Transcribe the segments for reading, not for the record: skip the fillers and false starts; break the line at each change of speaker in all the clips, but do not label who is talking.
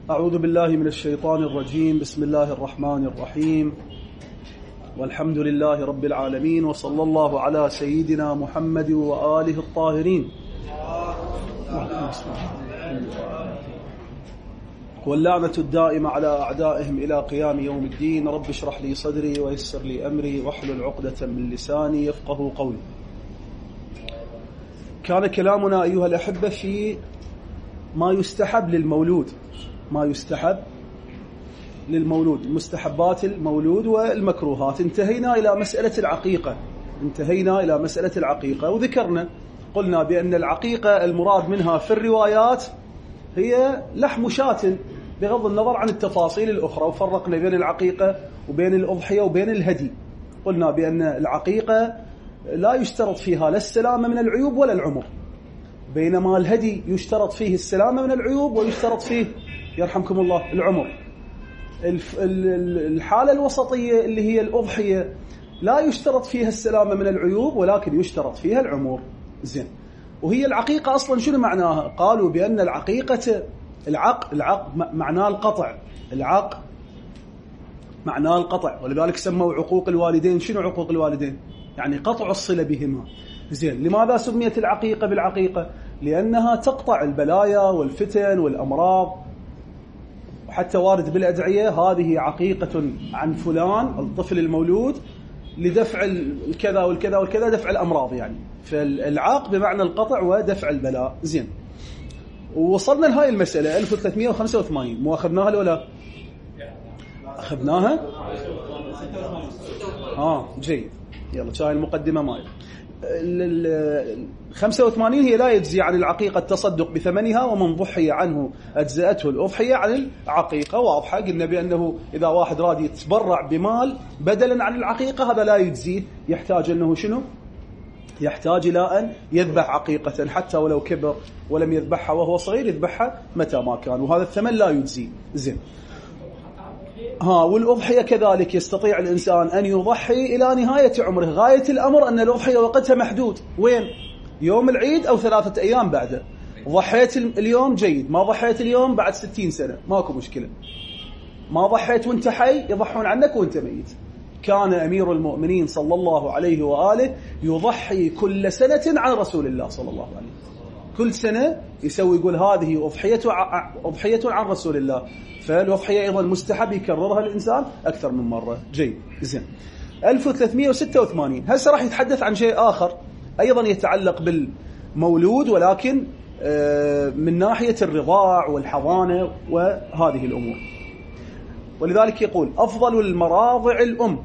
أعوذ بالله من الشيطان الرجيم. بسم الله الرحمن الرحيم، والحمد لله رب العالمين، وصلى الله على سيدنا محمد وآله الطاهرين، واللعنة الدائمة على أعدائهم إلى قيام يوم الدين. رب اشرح لي صدري ويسر لي أمري واحلل عقدة من لساني يفقه قولي. كان كلامنا أيها الأحبة في ما يستحب للمولود، ما يستحب للمولود، مستحبات المولود والمكروهات. انتهينا إلى مسألة العقيقة، وذكرنا قلنا بأن العقيقة المراد منها في الروايات هي لحم شاة بغض النظر عن التفاصيل الأخرى، وفرقنا بين العقيقة وبين الأضحية وبين الهدي. قلنا بأن العقيقة لا يشترط فيها لا السلامة من العيوب ولا العمر، بينما الهدي يشترط فيه السلامة من العيوب ويشترط فيه يرحمكم الله العمر. الحالة الوسطية اللي هي الأضحية لا يشترط فيها السلامة من العيوب ولكن يشترط فيها العمر. زين، وهي العقيقة أصلا شنو معناها؟ قالوا بأن العقيقة العق معناه القطع، العق معناه القطع، ولذلك سموا عقوق الوالدين. شنو عقوق الوالدين؟ يعني قطع الصلة بهما. زين، لماذا سميت العقيقة بالعقيقة؟ لأنها تقطع البلايا والفتن والأمراض، وحتى وارد بالأدعية هذه عقيقة عن فلان الطفل المولود لدفع الكذا والكذا والكذا، دفع الأمراض يعني. فالعاق بمعنى القطع ودفع البلاء. زين، ووصلنا لهاي المسألة 1385. مو أخذناها ولا أخذناها؟ جيد. يلا شاهي المقدمة ماي. 85 هي لا يجزي عن العقيقة التصدق بثمنها، ومن ضحي عنه أجزأته الأضحية عن العقيقة. واضحة، قلنا بأنه إذا واحد راد يتبرع بمال بدلا عن العقيقة هذا لا يجزيه، يحتاج أنه شنو؟ يحتاج إلى أن يذبح عقيقة حتى ولو كبر ولم يذبحها وهو صغير، يذبحها متى ما كان، وهذا الثمن لا يجزي. زين، والأضحية كذلك يستطيع الإنسان أن يضحي إلى نهاية عمره. غاية الأمر أن الأضحية وقتها محدود، وين؟ يوم العيد أو 3 أيام بعده. ضحيت اليوم جيد، ما ضحيت اليوم بعد 60 سنة ماكو مشكلة. ما ضحيت وانت حي يضحون عنك وانت ميت. كان أمير المؤمنين صلى الله عليه وآله يضحي كل سنة عن رسول الله صلى الله عليه وسلم. كل سنة يسوي، يقول هذه أضحية عن رسول الله. فالأضحية أيضا مستحب يكررها الإنسان أكثر من مرة. جيد. زين، 1386 هسه راح يتحدث عن شيء آخر أيضا يتعلق بالمولود، ولكن من ناحية الرضاع والحضانة وهذه الأمور. ولذلك يقول أفضل المراضع الأم.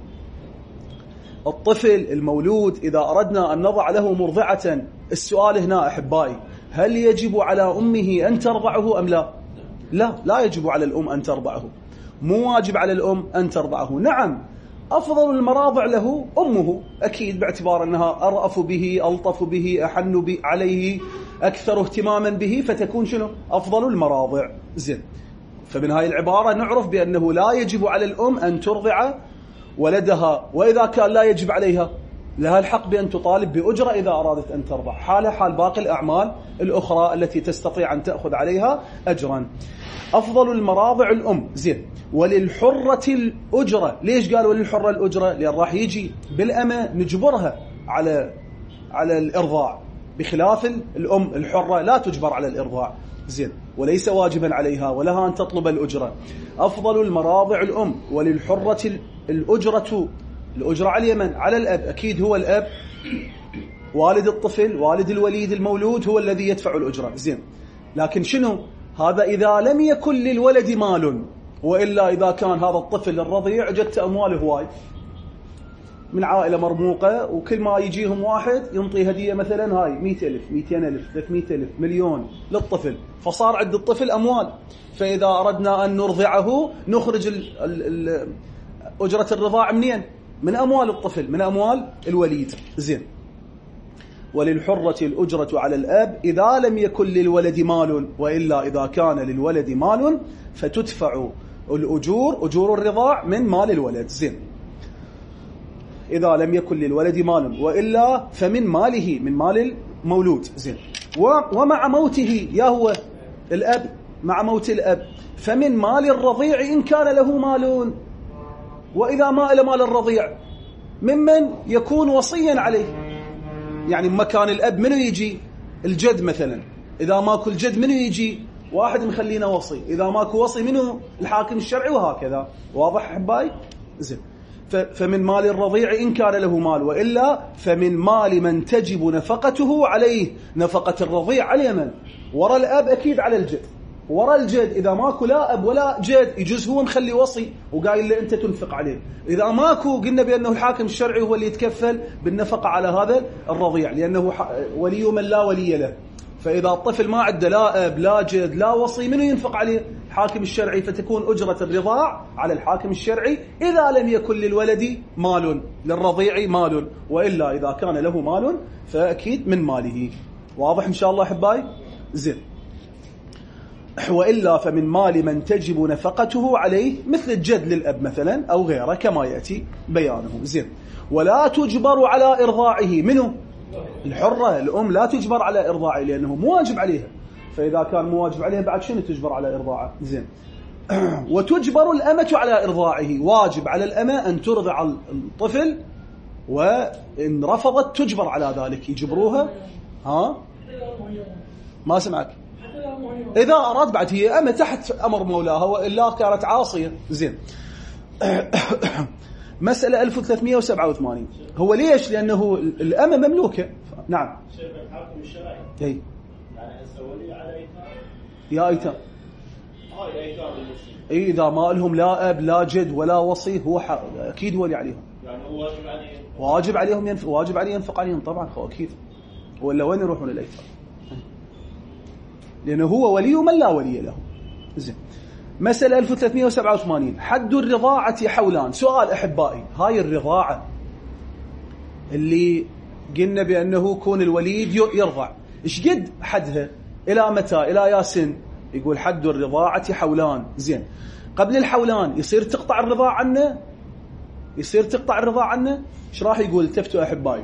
الطفل المولود إذا أردنا أن نضع له مرضعة، السؤال هنا أحبائي، هل يجب على أمه أن ترضعه أم لا؟ لا يجب على الأم أن ترضعه، مو واجب على الأم أن ترضعه. نعم، أفضل المراضع له أمه أكيد، باعتبار أنها أرأف به، ألطف به، أحن عليه، أكثر اهتماما به، فتكون شنو؟ أفضل المراضع. زين، فمن هاي العبارة نعرف بأنه لا يجب على الأم أن ترضع ولدها، وإذا كان لا يجب عليها لها الحق بأن تطالب بأجرة إذا أرادت أن ترضع، حال باقي الأعمال الأخرى التي تستطيع أن تأخذ عليها أجرا. أفضل المراضع الأم. زين، وللحرة الأجرة. ليش قالوا وللحرة الأجرة؟ لأن راح يجي بالأمة نجبرها على الإرضاع، بخلاف الأم الحرة لا تجبر على الإرضاع. زين، وليس واجبا عليها ولها أن تطلب الأجرة. أفضل المراضع الأم، وللحرة الأجرة على اليمن، على الأب. أكيد هو الأب والد الطفل، والد الوليد المولود، هو الذي يدفع الأجرة. زين، لكن شنو هذا؟ إذا لم يكن للولد مال، وإلا إذا كان هذا الطفل الرضيع جت أمواله هواي من عائلة مرموقة، وكل ما يجيهم واحد ينطي هدية مثلا هاي 100,000 200,000 300,000 مليون للطفل، فصار عند الطفل أموال. فإذا أردنا أن نرضعه نخرج أجرة الرضاع منين؟ من أموال الطفل، من أموال الوليد. زين، وللحرة الأجرة على الأب إذا لم يكن للولد مال، وإلا إذا كان للولد مال فتدفع أجور الرضاع من مال الولد. زين، إذا لم يكن للولد مال، وإلا فمن ماله، من مال المولود. زين، ومع موته، يا هو الأب، مع موت الأب فمن مال الرضيع إن كان له مال. وإذا ما إلى مال الرضيع ممن يكون وصيا عليه، يعني مكان الأب منو يجي؟ الجد مثلا. إذا ماكو الجد منو يجي؟ واحد مخلينا وصي. إذا ماكو وصي منو؟ الحاكم الشرعي، وهكذا. واضح أحبائي؟ زين. فمن مال الرضيع إن كان له مال، وإلا فمن مال من تجب نفقته عليه. نفقة الرضيع على من؟ وراء الأب أكيد على الجد. وراء الجد إذا ماكو لا أب ولا جد يجوز هو مخلي وصي وقايل له أنت تنفق عليه. إذا ماكو قلنا بأنه الحاكم الشرعي هو اللي يتكفل بالنفقة على هذا الرضيع، لأنه ولي من لا ولي له. فإذا الطفل ما عنده لا أب لا جد لا وصي، منو ينفق عليه؟ الحاكم الشرعي. فتكون أجرة الرضاع على الحاكم الشرعي إذا لم يكن للولد مال، للرضيع مال. وإلا إذا كان له مال فأكيد من ماله. واضح إن شاء الله أحبائي؟ زين. وإلا فمن مال من تجب نفقته عليه، مثل الجد للأب مثلا أو غيره كما يأتي بيانه. زين. ولا تجبر على إرضاعه. منه؟ الحرة. الأم لا تجبر على إرضاعه لأنه مو واجب عليها. فإذا كان مو واجب عليها بعد شنو تجبر على إرضاعه؟ زين. وتجبر الأمة على إرضاعه. واجب على الأمة أن ترضع الطفل، وإن رفضت تجبر على ذلك. يجبروها. ها؟ ما سمعك. إذا أراد بعد، هي أمة تحت أمر مولاها، وإلا كانت عاصية. زين. مسألة 1387. هو ليش؟ لأنه الأمة مملوكة. نعم.
شيخ الحاكم الشرعي.
يعني
السولي على أيتام.
يا أيتام.
أيتام المسلم.
إذا ما لهم لا أب لا جد ولا وصي، هو أكيد ولي عليهم.
يعني هو واجب عليهم.
واجب عليه ينفق عليهم طبعا، هو أكيد. ولا وين يروحون الأيتام؟ لأنه هو ولي من لا ولي له. زين. مسألة 1387. حد الرضاعة حولان. سؤال أحبائي، هاي الرضاعة اللي قلنا بأنه كون الوليد يرضع، إيش قد حدها؟ إلى متى؟ إلى يا سن؟ يقول حد الرضاعة حولان. زين. قبل الحولان يصير تقطع الرضاعة عنه؟ يصير تقطع الرضاعة عنه؟ إيش راح يقول؟ التفتوا أحبائي.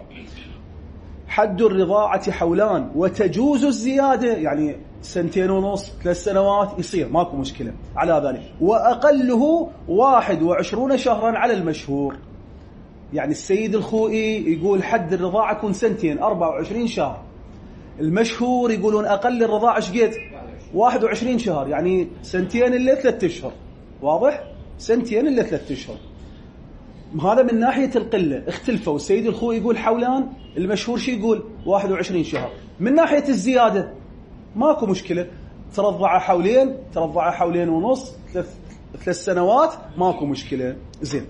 حد الرضاعة حولان وتجوز الزيادة، يعني 2.5 3 سنوات يصير ماكو مشكلة على ذلك. وأقله 21 شهرا على المشهور. يعني السيد الخوئي يقول حد الرضاعة يكون 2 24 شهر. المشهور يقولون أقل الرضاعة شقد 21 شهر، يعني 2 إلا 3 أشهر. واضح؟ 2 إلا 3 أشهر. هذا من ناحية القلة اختلفوا. السيد الخوئي يقول حولان، المشهور شي يقول 21 شهر. من ناحية الزيادة ماكو مشكلة، ترضع حولين، ترضع 2.5 3 سنوات، ماكو مشكلة. زين.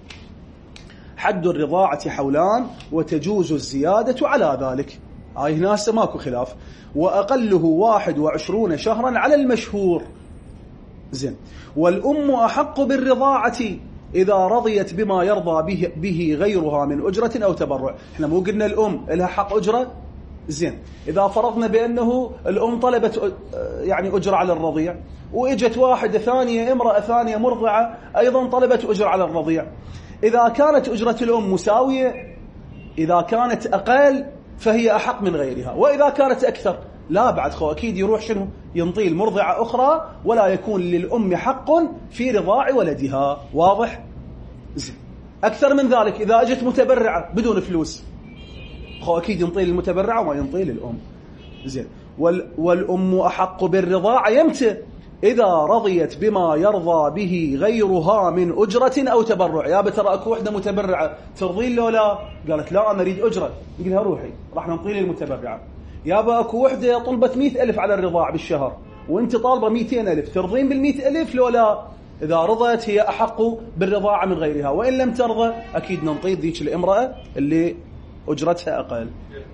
حد الرضاعة حولان وتجوز الزيادة على ذلك. هاي ناس ماكو خلاف. وأقله 21 شهرا على المشهور. زين. والأم أحق بالرضاعة إذا رضيت بما يرضى به غيرها من أجرة أو تبرع. إحنا مو قلنا الأم لها حق أجرة؟ زين. إذا فرضنا بأنه الأم طلبت يعني أجرة على الرضيع، وإجت واحدة ثانية، امرأة ثانية مرضعة أيضا طلبت أجرة على الرضيع، إذا كانت أجرة الأم مساوية، إذا كانت أقل فهي أحق من غيرها، وإذا كانت أكثر لا بعد خو أكيد يروح شنو ينطي المرضعة أخرى، ولا يكون للأم حق في رضاع ولدها. واضح؟ زين. أكثر من ذلك إذا أجت متبرعة بدون فلوس، خو أكيد ينطي للمتبرعة وما ينطي للأم. زين. والأم أحق بالرضاعة يمتى؟ إذا رضيت بما يرضى به غيرها من أجرة أو تبرع. يا ترى أكو وحدة متبرعة ترضين له لا؟ قالت لا أنا أريد أجرة. قلها روحي راح ننطي للمتبرعة. يابا أكو وحدة طلبت 100,000 على الرضاع بالشهر وانت طالبة 200,000، ترضين بال100,000 لو لا؟ إذا رضت هي أحق بالرضاعة من غيرها، وإن لم ترضى أكيد ننطي ذيك الامرأة اللي أجرتها أقل.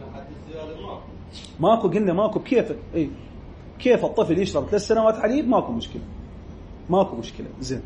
ماكو قلنا ماكو بكيفك. إيه كيف الطفل يشرب 3 سنوات حليب ماكو مشكلة، ماكو مشكلة. زين.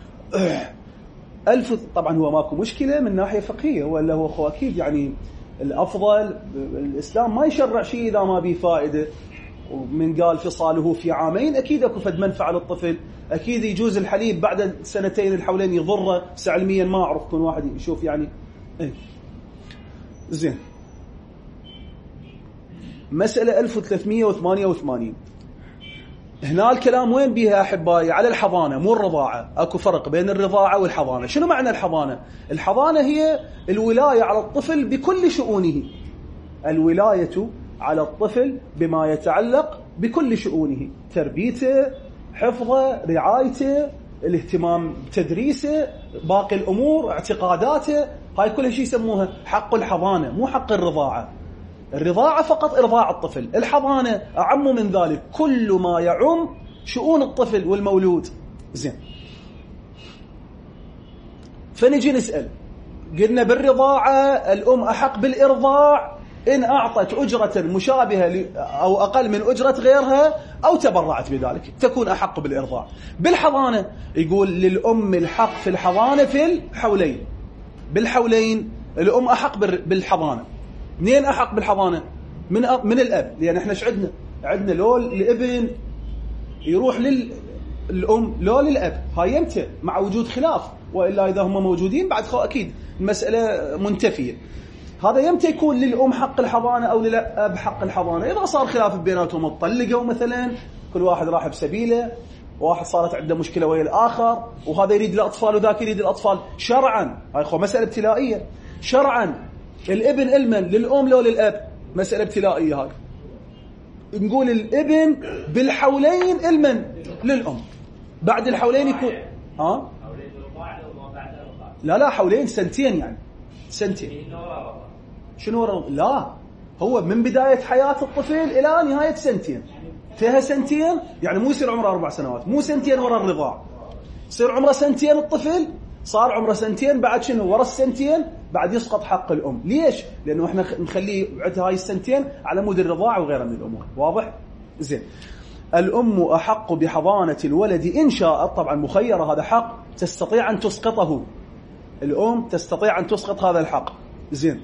طبعا هو ماكو مشكلة من ناحية فقهية، ولا هو خو أكيد يعني الأفضل الإسلام ما يشرع شيء إذا ما بيه فائدة. ومن قال فصاله في عامين أكيد أكو فد منفعة للطفل. أكيد يجوز الحليب بعد 2 الحولين يضره علميا ما أعرف، كل واحد يشوف يعني. إيه. زين. مسألة 1388. هنا الكلام وين بيها أحبائي؟ على الحضانة مو الرضاعة. أكو فرق بين الرضاعة والحضانة. شنو معنى الحضانة؟ الحضانة هي الولاية على الطفل بكل شؤونه، الولاية على الطفل بما يتعلق بكل شؤونه، تربيته، حفظه، رعايته، الاهتمام بتدريسه، باقي الأمور، اعتقاداته، هاي كلها شيء يسموها حق الحضانة، مو حق الرضاعة. الرضاعة فقط إرضاع الطفل، الحضانة أعم من ذلك، كل ما يعم شؤون الطفل والمولود. زين، فنجي نسأل، قلنا بالرضاعة الأم أحق بالإرضاع إن أعطت أجرة مشابهة أو أقل من أجرة غيرها أو تبرعت بذلك تكون أحق بالإرضاع. بالحضانة يقول للأم الحق في الحضانة في الحولين، بالحولين الأم أحق بالحضانة. منين أحق بالحضانة؟ من الأب، لأن إحنا عندنا لو الابن يروح للأم لو للأب، هاي يمتى مع وجود خلاف، وإلا إذا هم موجودين بعد أكيد المسألة منتفية. هذا يمتى يكون للأم حق الحضانة أو للأب حق الحضانة؟ إذا صار خلاف بيناتهم، طلقوا مثلا، كل واحد راح بسبيله، واحد صارت عنده مشكلة ويا الآخر، وهذا يريد الأطفال وذاك يريد الأطفال، شرعا هاي مسألة ابتلائية. شرعا الابن المن للأم لو للأب، مسألة ابتلائية هاي. نقول الابن بالحولين المن للأم، بعد الحولين يكون لا حولين سنتين، يعني سنتين. شنو لا، هو من بداية حياة الطفل إلى نهاية سنتين، فيها سنتين، يعني مو يصير عمره 4 سنوات، مو سنتين ورا الرضاع، يصير عمره سنتين الطفل، صار عمره سنتين، بعد شنو ورا السنتين بعد يسقط حق الأم. ليش؟ لأنه إحنا نخليه بعد هاي السنتين على مود الرضاع وغيرها من الأمور. واضح؟ زين. الأم أحق بحضانة الولد إن شاءت، طبعا مخيرة، هذا حق تستطيع أن تسقطه، الأم تستطيع أن تسقط هذا الحق. زين.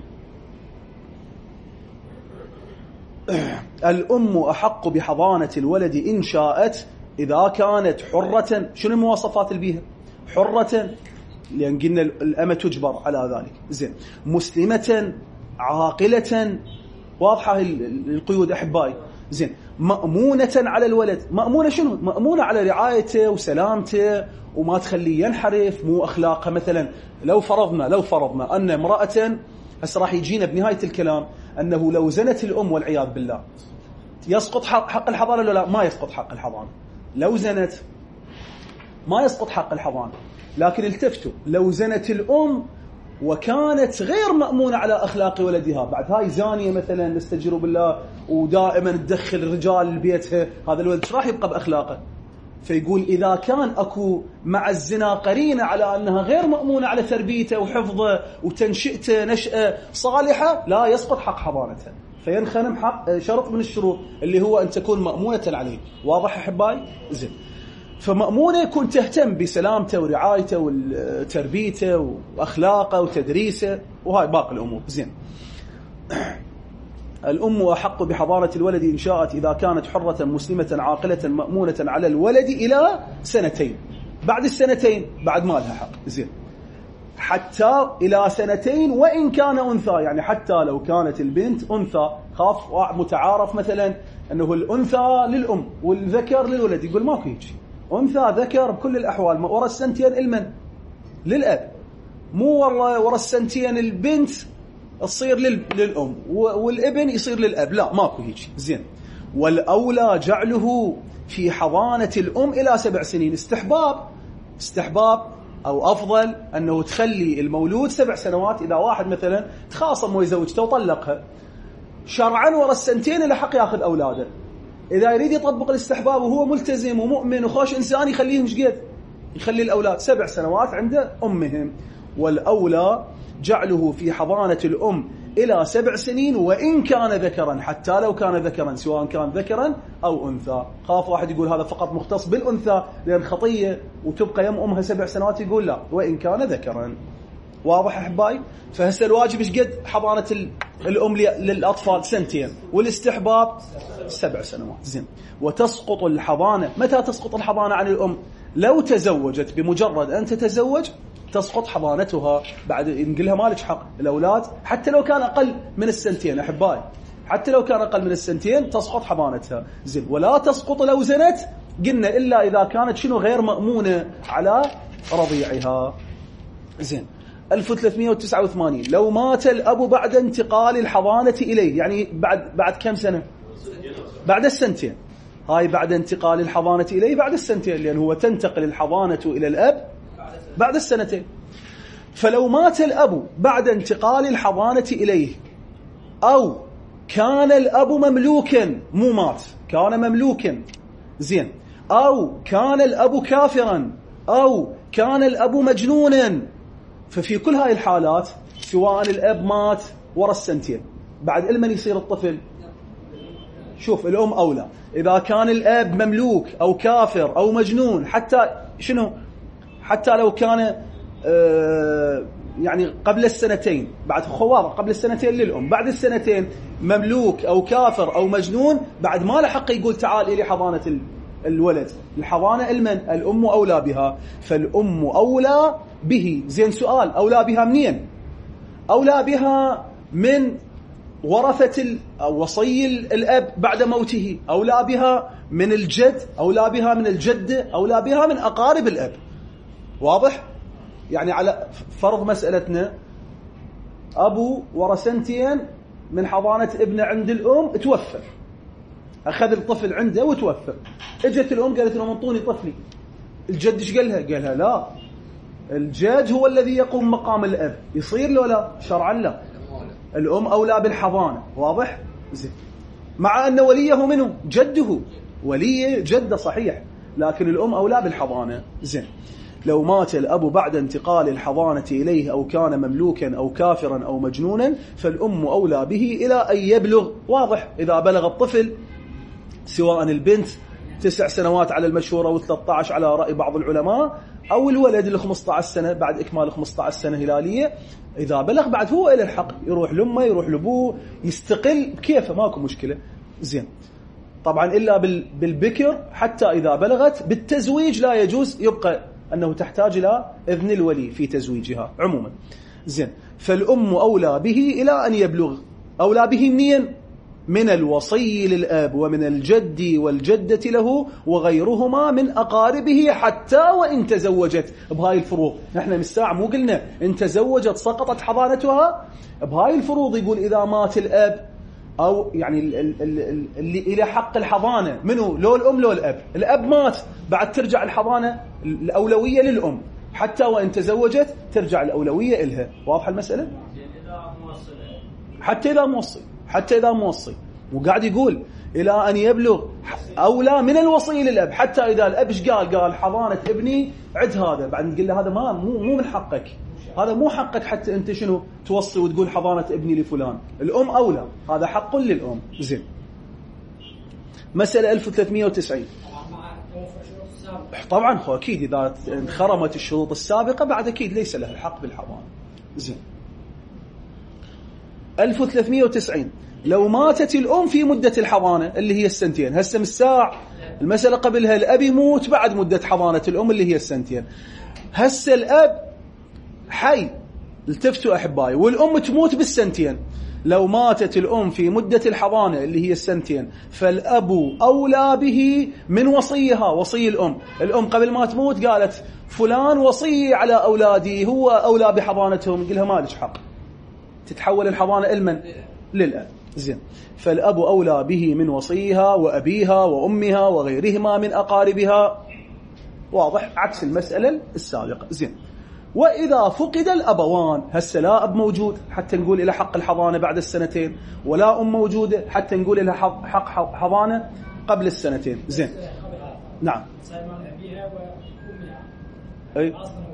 الأم أحق بحضانة الولد إن شاءت إذا كانت حرة. شنو المواصفات اللي بيها؟ حرة، لأن قلنا الأمة تجبر على ذلك. زين. مسلمة، عاقلة، واضحة القيود أحبائي. زين. مأمونة على الولد. مأمونة شنو؟ مأمونة على رعايته وسلامته وما تخليه ينحرف، مو أخلاقها. مثلا لو فرضنا أن امرأة، هسه راح يجينا بنهاية الكلام، أنه لو زنت الأم والعياذ بالله يسقط حق الحضانة ولا لا؟ ما يسقط حق الحضانة. لو زنت ما يسقط حق الحضانة. لكن التفتوا، لو زنت الأم وكانت غير مأمونة على أخلاق ولدها، بعد هاي زانية مثلا نستجير بالله، ودائما تدخل رجال لبيتها، هذا الولد راح يبقى بأخلاقه. فيقول إذا كان أكو مع الزنا قرينة على أنها غير مأمونة على تربيته وحفظه وتنشئته نشأة صالحة، لا يسقط حق حضانتها، فينخنم حق شرط من الشروط اللي هو أن تكون مأمونة عليه. واضح أحبائي؟ زين. فمأمونة يكون تهتم بسلامته ورعايته وتربيته وأخلاقه وتدريسه وهاي باقي الأمور. زين. الأم أحق بحضانة الولد إن شاءت إذا كانت حرة مسلمة عاقلة مأمونة على الولد إلى 2 سنين. بعد 2 سنين بعد ما لها حق. زين. حتى إلى 2 سنين وإن كان أنثى، يعني حتى لو كانت البنت أنثى. خاف متعارف مثلا أنه الأنثى للأم والذكر للولد، يقول ماكو هيك، أنثى ذكر بكل الأحوال. ورا 2 سنين المن للأب، مو ورا 2 سنين البنت تصير للأم والابن يصير للأب، لا ماكو هيك. زين. والأولى جعله في حضانة الأم إلى 7 سنين. استحباب أو أفضل أنه تخلي المولود 7 سنوات. إذا واحد مثلا تخاصم ويزوجته وطلقها، شرعا ورا 2 سنين له حق ياخذ أولاده. إذا يريد يطبق الاستحباب وهو ملتزم ومؤمن وخوش إنسان، يخليهم شقد، يخلي الأولاد 7 سنوات عند أمهم. والأولى جعله في حضانة الأم إلى 7 سنين وإن كان ذكرا، حتى لو كان ذكرا، سواء كان ذكرا أو أنثى. خاف واحد يقول هذا فقط مختص بالأنثى لأن خطية وتبقى يم أمها 7 سنوات، يقول لا، وإن كان ذكرا. واضح أحبائي؟ فهسه الواجب إيش قد حضانة الأم للأطفال؟ 2 سنين، والاستحباب 7 سنوات. زين. وتسقط الحضانة. متى تسقط الحضانة عن الأم؟ لو تزوجت، بمجرد أن تتزوج تسقط حضانتها. بعد نقولها مالك حق الأولاد حتى لو كان أقل من 2 سنين أحبائي، حتى لو كان أقل من 2 سنين تسقط حضانتها. زين. ولا تسقط لو زنت قلنا إلا إذا كانت شنو غير مأمونة على رضيعها. زين 1389 لو مات الأب بعد انتقال الحضانة إليه، يعني بعد كم سنة؟ بعد السنتين. هاي بعد انتقال الحضانة إليه بعد السنتين، لأن هو تنتقل الحضانة إلى الأب بعد السنتين. فلو مات الأب بعد انتقال الحضانة إليه، أو كان الأب مملوكا، مو مات، كان مملوكا، زين، أو كان الأب كافرا، أو كان الأب مجنونا، ففي كل هاي الحالات سواء الأب مات ورا السنتين، بعد لمن يصير الطفل؟ شوف الأم أولى. إذا كان الأب مملوك أو كافر أو مجنون، حتى شنو؟ حتى لو كان يعني قبل السنتين، بعد خوار قبل السنتين للأم، بعد السنتين مملوك أو كافر أو مجنون، بعد ما لحق يقول تعال إلي حضانة الولد. الحضانة المن؟ الأم أولى بها، فالأم أولى به. زين سؤال، أولى بها منين؟ أولى بها من ورثة أو وصي الأب بعد موته، أولى بها من الجد، أولى بها من الجدة، أولى بها من أقارب الأب. واضح؟ يعني على فرض مسألتنا أبو ورا سنتين من حضانة ابنه عند الأم، توفى، أخذ الطفل عنده وتوفى. اجت الأم قالت لهم انطوني طفلي. الجد ايش قالها؟ قالها لا، الجد هو الذي يقوم مقام الأب. يصير له لا؟ شرعا لا. الأم أولى بالحضانة. واضح؟ زين. مع أن وليه منه جده، وليه جده صحيح، لكن الأم أولى بالحضانة. زين. لو مات الأب بعد انتقال الحضانة إليه، أو كان مملوكا أو كافرا أو مجنونا، فالأم أولى به إلى أن يبلغ. واضح؟ إذا بلغ الطفل، سواء البنت 9 سنوات على المشهور و13 على رأي بعض العلماء، أو الولد ل 15 سنة بعد إكمال 15 سنة هلالية، إذا بلغ بعد هو إلى الحق يروح لأمه، يروح لأبوه، يستقل كيفه، ماكو مشكلة. زين. طبعا إلا بالبكر، حتى إذا بلغت بالتزويج لا يجوز، يبقى أنه تحتاج إلى إذن الولي في تزويجها عموما. زين. فالأم أولى به إلى أن يبلغ. أولى به منين؟ من الوصي للأب ومن الجد والجدة له وغيرهما من أقاربه، حتى وإن تزوجت. بهاي الفروض نحن من الساعة مو قلنا إن تزوجت سقطت حضانتها؟ بهاي الفروض يقول إذا مات الأب، أو يعني اللي إلى حق الحضانة منه، لو الأم لو الأب. الأب مات، بعد ترجع الحضانة الأولوية للأم، حتى وإن تزوجت ترجع الأولوية إلها. واضح المسألة؟ حتى إذا موصي وقاعد يقول إلى أن يبلغ، أولى من الوصي للأب. حتى إذا الأب إيش قال حضانة ابني عد هذا، بعد نقول له هذا مو من حقك، هذا مو حقك حتى أنت شنو توصي وتقول حضانة ابني لفلان. الأم أولى، هذا حق للأم. زين. مسألة 1390. طبعا هو أكيد إذا انخرمت الشروط السابقة بعد أكيد ليس له الحق بالحضانة. زين. 1390 لو ماتت الأم في مدة الحضانة اللي هي السنتين. هسه من الساعة المسألة قبلها الأب يموت بعد مدة حضانة الأم اللي هي السنتين. هسه الأب حي، التفتوا أحبائي، والأم تموت بالسنتين. لو ماتت الأم في مدة الحضانة اللي هي السنتين، فالأب أولى به من وصيها، وصي الأم. الأم قبل ما تموت قالت فلان وصي على أولادي، هو أولى بحضانتهم، نقولها ما لك حق، تتحول الحضانة المن؟ للأب. زين. فالأب أولى به من وصيها وأبيها وأمها وغيرهما من أقاربها. واضح؟ عكس المسألة السابقة. زين. وإذا فقد الأبوان، هسه لا أب موجود حتى نقول إلى حق الحضانة بعد السنتين، ولا أم موجودة حتى نقول إلى حق حضانة قبل السنتين. زين. نعم. أي.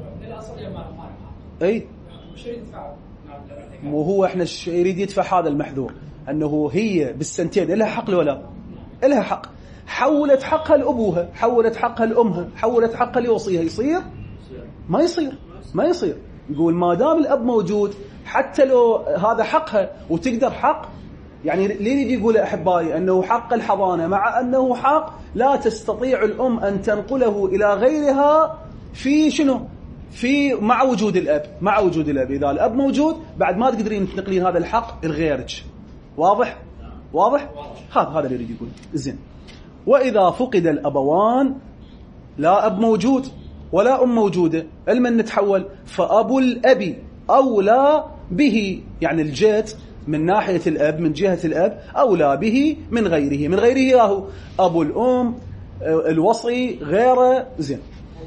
أي. وهو احنا يريد يدفع هذا المحذور، أنه هي بالسنتين لها حق ولا لها حق، حولت حقها لأبوها، حولت حقها لأمها، حولت حقها لوصيها، يصير؟ ما يصير. يقول ما دام الأب موجود حتى لو هذا حقها وتقدر حق، يعني ليه يريد يقول أحبائي أنه حق الحضانة، مع أنه حق لا تستطيع الأم أن تنقله إلى غيرها في شنو؟ في مع وجود الأب. إذا الأب موجود بعد ما تقدرين تنقلين هذا الحق لغيرك. واضح؟ هذا اللي يريد يقول. زين. وإذا فقد الأبوان لا أب موجود ولا أم موجودة، المن نتحول، فأبو الأب أولى به، يعني الجد من ناحية الأب من جهة الأب أولى به من غيره، من غيره هو أبو الأم الوصي غيره، زين،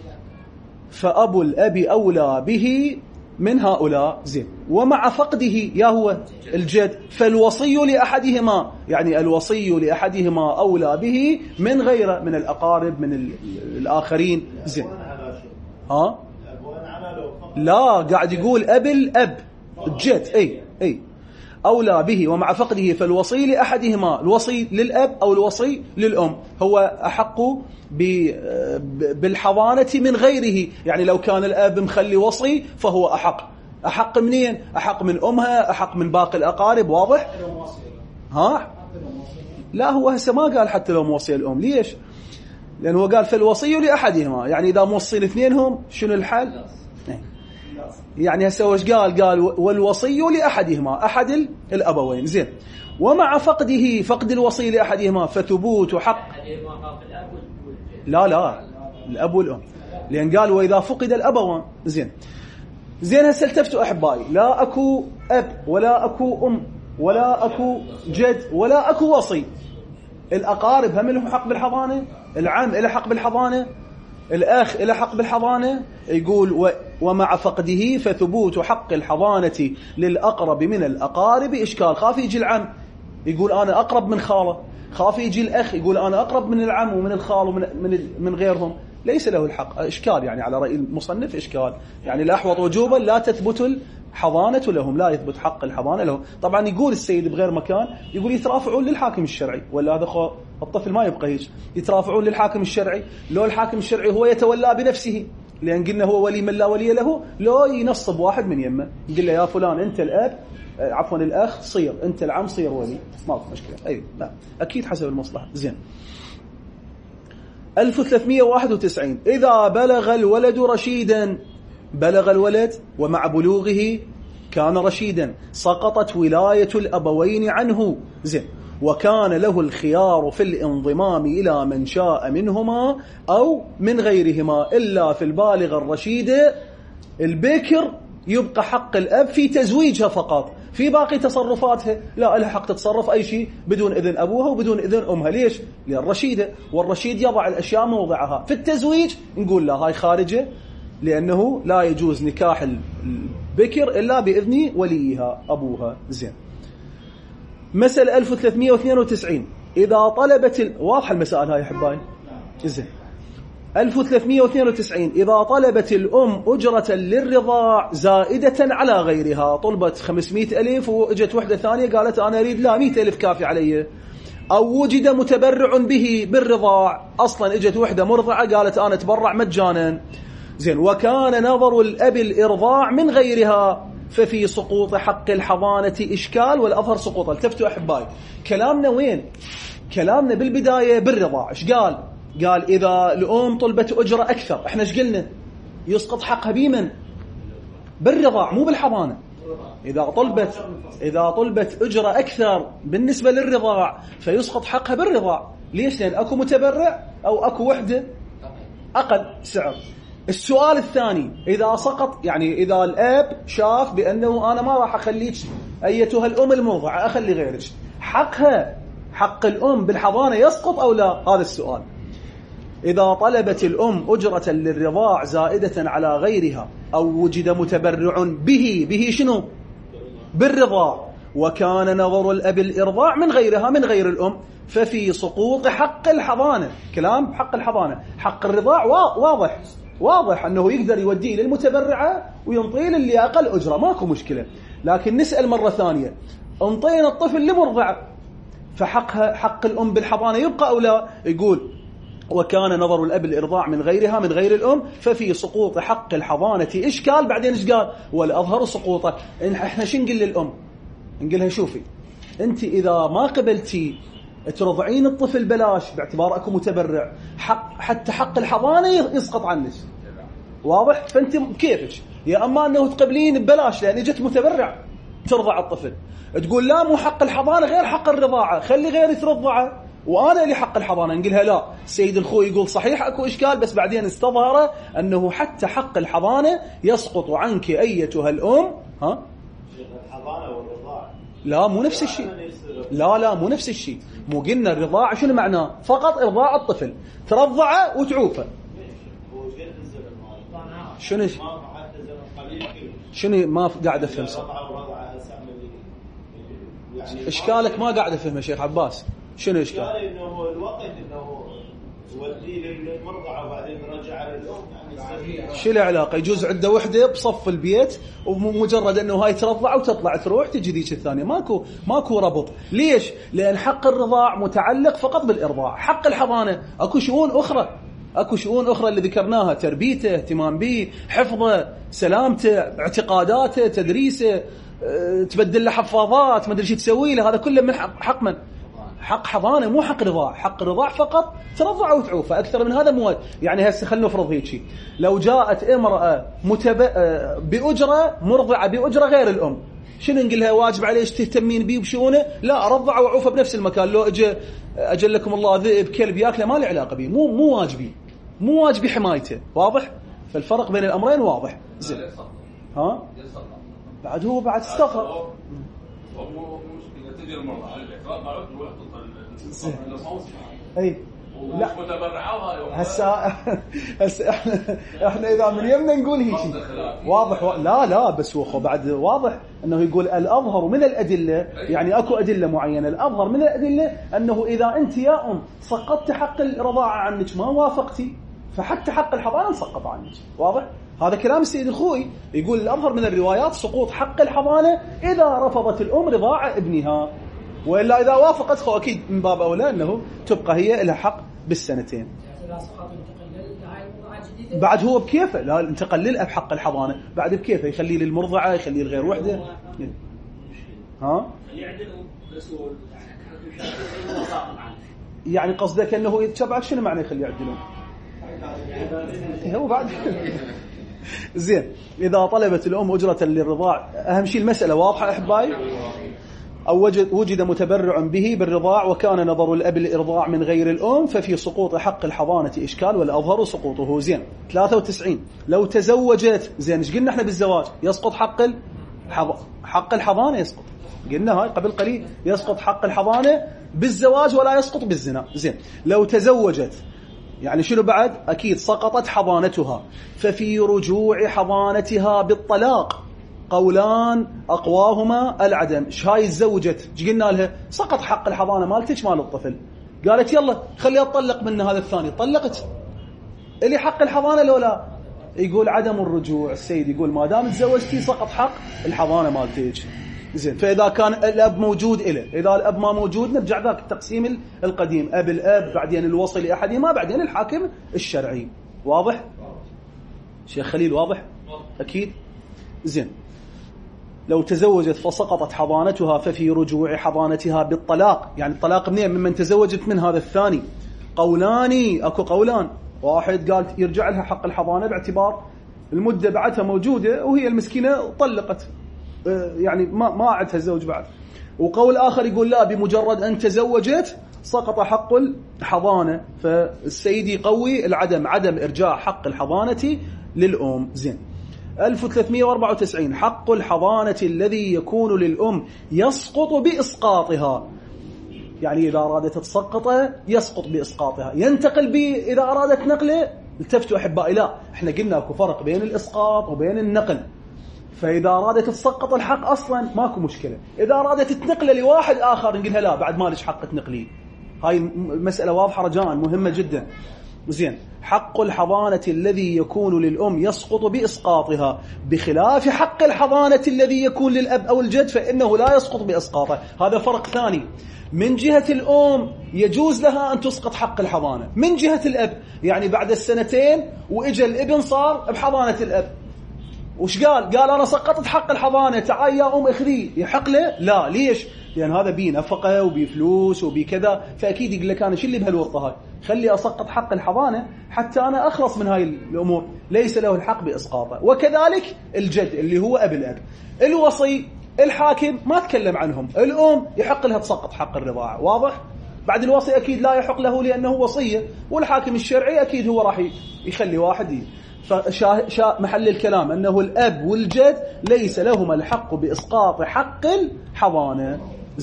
فأبو الأب أولى به من هؤلاء، زين. ومع فقده يا هو الجد فالوصي لأحدهما، يعني الوصي لأحدهما أولى به من غيره من الأقارب من الآخرين، زين. ها لا قاعد يقول أب الأب الجد، أي أولى به ومع فقده فالوصي لأحدهما، الوصي للأب أو الوصي للأم هو أحق بالحضانة من غيره، يعني لو كان الأب مخلي وصي فهو أحق منين؟ أحق من أمها، أحق من باقي الأقارب، واضح؟ ها؟ لا هو هسه ما قال حتى لو موصي الأم، ليش؟ لأنه قال فالوصي لأحدهما، يعني إذا موصي الاثنينهم شنو الحل؟ يعني هسه وش قال والوصي لأحدهما أحد الأبوين، زين. ومع فقده فقد الوصي لأحدهما فثبوت حق لا الأب والأم، لأن قال وإذا فقد الأبوان، زين. هسه التفتوا أحبائي، لا أكو أب ولا أكو أم ولا أكو جد ولا أكو وصي، الأقارب هم لهم حق بالحضانة، العم له حق بالحضانة، الأخ له حق بالحضانة، يقول ومع فقده فثبوت حق الحضانة للأقرب من الأقارب إشكال، خاف يجي العم يقول أنا أقرب من خاله، خاف يجي الأخ يقول أنا أقرب من العم ومن الخال ومن غيرهم، ليس له الحق، إشكال يعني على رأي المصنف إشكال، يعني الأحوط وجوبا لا تثبت الحضانة لهم، لا يثبت حق الحضانة لهم. طبعا يقول السيد بغير مكان، يقول يترافعون للحاكم الشرعي، ولا هذا الطفل ما يبقى هيك، يترافعون للحاكم الشرعي، لو الحاكم الشرعي هو يتولى بنفسه، لأن قلنا هو ولي من لا ولي له، لو ينصب واحد من يمه يقول له يا فلان أنت الأب عفوا الأخ صير، أنت العم صير ولي، ما في مشكلة، أيوة لا أكيد حسب المصلحة، زين. 1391 إذا بلغ الولد رشيدا، بلغ الولد ومع بلوغه كان رشيدا سقطت ولاية الأبوين عنه، زين، وكان له الخيار في الانضمام إلى من شاء منهما أو من غيرهما، إلا في البالغ الرشيد البكر يبقى حق الأب في تزويجها فقط، في باقي تصرفاتها لا لها حق تتصرف أي شيء بدون إذن أبوها وبدون إذن أمها، ليش؟ للرشيدة، والرشيد يضع الأشياء موضعها، في التزويج نقول لا هاي خارجة، لأنه لا يجوز نكاح البكر إلا بإذن وليها أبوها، زين. مسألة 1392 إذا طلبت واضحة المسائل هاي أحبائي، زين. 1392 إذا طلبت الأم أجرة للرضاع زائدة على غيرها، طلبت 500,000 وإجت وحدة ثانية قالت أنا أريد لا 100,000 كافي علي، أو وجد متبرع به بالرضاع، أصلا إجت وحدة مرضعة قالت أنا أتبرع مجانا، زين. وكان نظر الأب الإرضاع من غيرها ففي سقوط حق الحضانة إشكال، والأظهر سقوطه. التفتوا أحبائي، كلامنا وين؟ كلامنا بالبداية بالرضاع، إيش قال؟ قال إذا الأم طلبت أجرة أكثر، إحنا إيش قلنا؟ يسقط حقها بمن؟ بالرضاع مو بالحضانة. إذا طلبت أجرة أكثر بالنسبة للرضاع فيسقط حقها بالرضاع، ليش؟ لأن أكو متبرع أو أكو وحدة أقل سعر. السؤال الثاني إذا سقط، يعني إذا الأب شاف بأنه أنا ما راح أخليك أيتها الأم المرضعة أخلي غيرك، حق الأم بالحضانة يسقط أو لا؟ هذا السؤال. إذا طلبت الأم أجرة للرضاع زائدة على غيرها أو وجد متبرع به شنو؟ بالرضاع، وكان نظر الأب الإرضاع من غيرها من غير الأم ففي سقوط حق الحضانة. كلام حق الحضانة، حق الرضاع واضح أنه يقدر يوديه للمتبرعة وينطيه اللي أقل أجرة، ماكو مشكلة. لكن نسأل مرة ثانية، انطينا الطفل لمرضعة فحقها حق الأم بالحضانة يبقى أو لا؟ يقول وكان نظر الأب الإرضاع من غيرها من غير الأم ففي سقوط حق الحضانة إشكال. بعدين إيش قال؟ والأظهر سقوطه. إحنا شو نقول للأم؟ نقولها شوفي أنت إذا ما قبلتي ترضعين الطفل بلاش باعتبار أكو متبرع، حتى حق الحضانة يسقط عنك، واضح؟ فأنت كيفك؟ يا أما أنه تقبلين ببلاش لأن جت متبرع ترضع الطفل، تقول لا مو حق الحضانة غير حق الرضاعة، خلي غيري ترضعه وانا لي حق الحضانه. نقولها لا، سيد الخوي يقول صحيح اكو اشكال، بس بعدين استظهر انه حتى حق الحضانه يسقط عنك ايتها الام. ها
الحضانه والرضاعه
لا مو نفس الشيء. لا مو نفس الشيء. مو قلنا الرضاعه شنو معناه؟ فقط ارضاع الطفل، ترضعه وتعوفه. شنو ما قاعد افهم اشكالك؟ ما قاعد افهم يا شيخ عباس، شنو اشكال؟
انه الوقت انه ودي للمرضعه وبعدين رجع للام، يعني
شو العلاقه؟ يجوز عنده وحده بصف البيت ومجرد انه هاي ترضع وتطلع تروح تجي ذيك الثانيه، ماكو ربط. ليش؟ لان حق الرضاع متعلق فقط بالارضاع. حق الحضانه اكو شؤون اخرى اللي ذكرناها، تربيته، اهتمام به، حفظه، سلامته، اعتقاداته، تدريسه، تبدل له حفاظات، ما ادري شو تسوي له، هذا كله من حق من؟ حق حضانه، مو حق رضاع. حق رضاع فقط ترضع وتعوفه، اكثر من هذا مو. يعني هسه خلينا نفرض هيك، لو جاءت امراه باجره، مرضعه باجره غير الام، شنو نقول لها؟ واجب عليك تهتمين بيه بشؤونه؟ لا، ارضعه واعوفه بنفس المكان. لو اجل لكم الله ذئب كلب ياكله ما له علاقه به، مو واجبي حمايته. واضح؟ فالفرق بين الامرين واضح. زين ها بعد هو بعد استغفر
مو مشكله تجي المرضى على الاقرار
اي
لا متبرعه.
هسه احنا اذا من يمنا نقول هيك واضح لا بس هو بعد واضح انه يقول الاظهر من الادله، يعني اكو ادله معينه. الاظهر من الادله انه اذا انت يا ام سقطت حق الرضاعه عنك ما وافقتي، فحتى حق الحضانه سقط عنك. واضح؟ هذا كلام السيد الخوي، يقول الأظهر من الروايات سقوط حق الحضانة إذا رفضت الأم رضاعة ابنها، وإلا إذا وافقت خو أكيد من باب أولى أنه تبقى هي لها حق بالسنتين. بعد هو بكيفه، لا انتقل للأب حق الحضانة، بعد بكيفه يخليه للمرضعة، يخليه لغير وحدة. يعني قصدك أنه يتبعك شنو معنى يخليه يعدلون؟ هو بعد زين. إذا طلبت الأم أجرة للرضاع، أهم شيء المسألة واضحة أحبائي، أو وجد متبرع به بالرضاع وكان نظر الأب للإرضاع من غير الأم، ففي سقوط حق الحضانة إشكال والأظهر سقوطه. زين 93 لو تزوجت، زين ايش قلنا احنا بالزواج؟ يسقط حق الحضانة، يسقط، قلنا هاي قبل قليل، يسقط حق الحضانة بالزواج ولا يسقط بالزنا. زين لو تزوجت يعني شنو بعد؟ أكيد سقطت حضانتها، ففي رجوع حضانتها بالطلاق قولان أقواهما العدم. هاي تزوجت، قلنا لها سقط حق الحضانة مالتك مال الطفل، قالت يلا خليها تطلق من هذا الثاني، طلقت، اللي حق الحضانة لو لا؟ يقول عدم الرجوع. السيد يقول ما دام تزوجتي سقط حق الحضانة مالتك. زين فإذا كان الأب موجود إذا الأب ما موجود نرجع ذاك التقسيم القديم، أب الأب، بعدين الوصي لأحدهما، بعدين الحاكم الشرعي. واضح؟ شيخ خليل واضح؟ أكيد. زين لو تزوجت فسقطت حضانتها ففي رجوع حضانتها بالطلاق، يعني الطلاق منين؟ ممن تزوجت من هذا الثاني. قولان، أكو قولان، واحد قال يرجع لها حق الحضانة باعتبار المدة بعدها موجودة وهي المسكينة طلقت، يعني ما عدها الزوج بعد. وقول آخر يقول لا، بمجرد أن تزوجت سقط حق الحضانة، فالسيد يقوي العدم، عدم إرجاع حق الحضانة للأم. زين 1394 حق الحضانة الذي يكون للأم يسقط بإسقاطها، يعني إذا أرادت تسقطه يسقط بإسقاطها. ينتقل به إذا أرادت نقله. التفتوا أحبائي، لا احنا قلنا اكو فرق بين الإسقاط وبين النقل. فإذا أرادت تسقط الحق أصلا ماكو مشكلة، إذا أرادت تنقله لواحد آخر نقولها لا بعد ما لش حق تنقليه. هاي المسألة واضحة رجاء، مهمة جدا. زين حق الحضانة الذي يكون للأم يسقط بإسقاطها، بخلاف حق الحضانة الذي يكون للأب أو الجد فإنه لا يسقط بإسقاطه. هذا فرق ثاني. من جهة الأم يجوز لها أن تسقط حق الحضانة، من جهة الأب يعني بعد السنتين وإجا الابن صار بحضانة الأب، وش قال أنا سقطت حق الحضانة، تعال يا أم اخذيه، يحق له؟ لا. ليش؟ لأن هذا بيه نفقة وبيه فلوس وبيه كذا، فأكيد يقول لك أنا شو اللي بهالورطة هاي، خلي أسقط حق الحضانة حتى أنا أخلص من هاي الأمور، ليس له الحق بإسقاطه. وكذلك الجد اللي هو أب الأب، الوصي، الحاكم ما تكلم عنهم، الأم يحق لها تسقط حق الرضاعة. واضح؟ بعد الوصي أكيد لا يحق له لأنه وصية، والحاكم الشرعي أكيد هو راح يخلي واحد. محل الكلام أنه الأب والجد ليس لهما الحق بإسقاط حق الحضانة.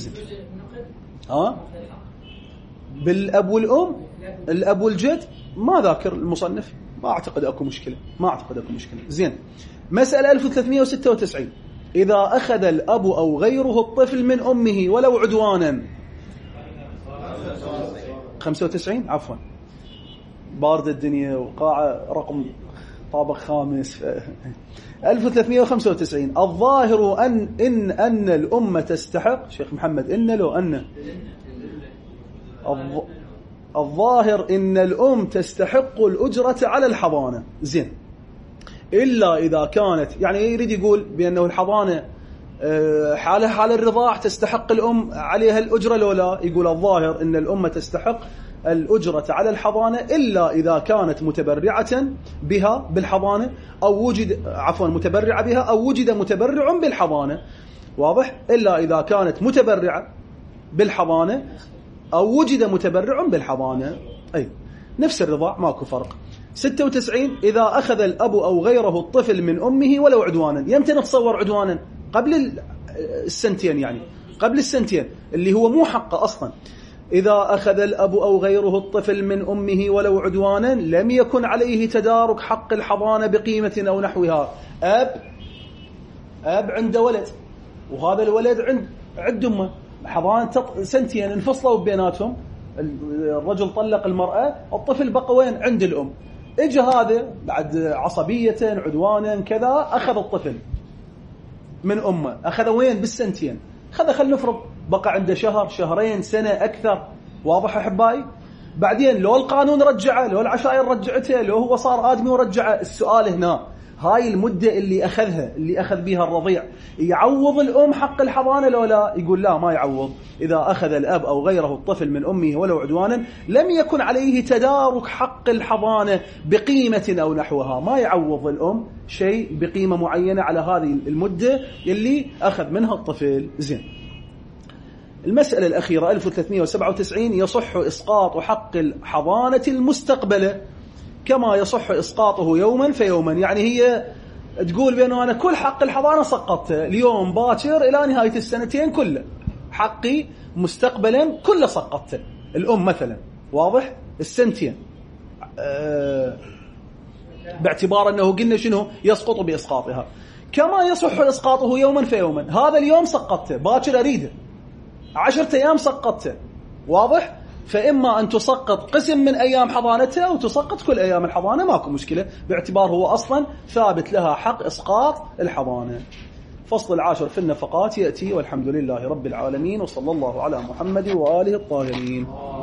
بالأب والأم، الأب والجد ما ذاكر المصنف، ما أعتقد أكو مشكلة، زين. مسألة 1396: إذا أخذ الأب أو غيره الطفل من أمه ولو عدوانا. 95 عفوا، بارد الدنيا وقاعة رقم طابق خامس. 1395: الظاهر أن الأمة تستحق، شيخ محمد الظاهر إن الأم تستحق الأجرة على الحضانة. زين، إلا إذا كانت، يعني يريد يقول بأنه الحضانة حال الرضاع تستحق الأم عليها الأجرة لو لا؟ يقول الظاهر إن الأم تستحق الأجرة على الحضانة إلا إذا كانت متبرعة بها بالحضانة أو وجد متبرعة بها أو وجد متبرع بالحضانة. واضح؟ إلا إذا كانت متبرعة بالحضانة أو وجد متبرع بالحضانة، أي نفس الرضاع، ماكو فرق. 96: إذا أخذ الأب أو غيره الطفل من أمه ولو عدوانا. يمتى نتصور عدوانا؟ قبل السنتين، يعني قبل السنتين اللي هو مو حقه أصلا. إذا أخذ الأب أو غيره الطفل من أمه ولو عدوانا لم يكن عليه تدارك حق الحضانة بقيمة أو نحوها. أب عنده ولد، وهذا الولد عند أمه، حضانة سنتين انفصلوا بيناتهم، الرجل طلق المرأة، الطفل بقى وين؟ عند الأم. إجا هذا بعد عصبية عدوانا كذا أخذ الطفل من أمه، أخذ وين؟ بالسنتين، خلينا نفرض بقى عنده شهر، شهرين، سنة، أكثر. واضح أحبائي؟ بعدين لو القانون رجعه، لو العشائر رجعته، لو هو صار آدمي ورجعه، السؤال هنا هاي المدة اللي أخذ بها الرضيع يعوض الأم حق الحضانة لو لا؟ يقول لا، ما يعوض. إذا أخذ الأب أو غيره الطفل من أمه ولو عدوانا لم يكن عليه تدارك حق الحضانة بقيمة أو نحوها، ما يعوض الأم شيء بقيمة معينة على هذه المدة اللي أخذ منها الطفل. زين. المسألة الأخيرة 1397: يصح إسقاط حق الحضانة المستقبلة كما يصح إسقاطه يوما فيوما. يعني هي تقول بأنه أنا كل حق الحضانة سقطته اليوم باكر إلى نهاية السنتين، كله حقي مستقبلا كله سقطته. الأم مثلا، واضح؟ السنتين، باعتبار أنه قلنا شنو يسقط بإسقاطها. كما يصح إسقاطه يوما فيوما، هذا اليوم سقطته، باكر أريده، 10 أيام سقطته. واضح؟ فإما أن تسقط قسم من أيام حضانتها أو تسقط كل أيام الحضانة، ماكو مشكلة، باعتبار هو أصلا ثابت لها حق إسقاط الحضانة. فصل العاشر في النفقات يأتي، والحمد لله رب العالمين، وصلى الله على محمد وآله الطاهرين.